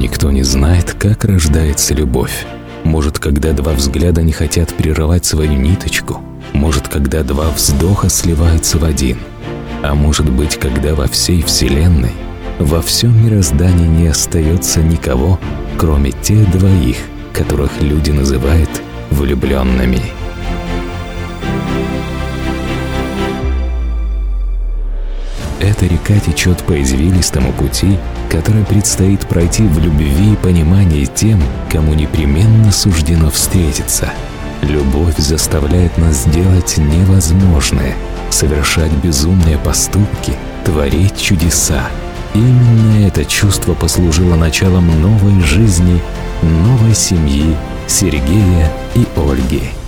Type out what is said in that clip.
Никто не знает, как рождается любовь. Может, когда два взгляда не хотят прерывать свою ниточку. Может, когда два вздоха сливаются в один. А может быть, когда во всей Вселенной, во всем мироздании не остается никого, кроме тех двоих, которых люди называют влюбленными. Эта река течет по извилистому пути, который предстоит пройти в любви и понимании тем, кому непременно суждено встретиться. Любовь заставляет нас делать невозможное, совершать безумные поступки, творить чудеса. Именно это чувство послужило началом новой жизни, новой семьи Сергея и Ольги.